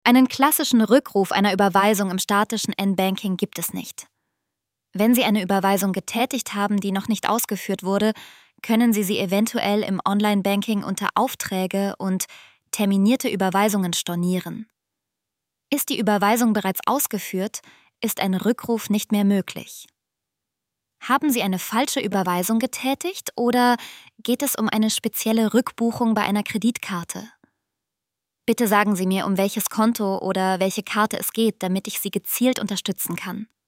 Einen klassischen Rückruf einer Überweisung im statischen N-Banking gibt es nicht. Wenn Sie eine Überweisung getätigt haben, die noch nicht ausgeführt wurde, können Sie sie eventuell im Online-Banking unter Aufträge und terminierte Überweisungen stornieren. Ist die Überweisung bereits ausgeführt, ist ein Rückruf nicht mehr möglich. Haben Sie eine falsche Überweisung getätigt oder geht es um eine spezielle Rückbuchung bei einer Kreditkarte? Bitte sagen Sie mir, um welches Konto oder welche Karte es geht, damit ich Sie gezielt unterstützen kann.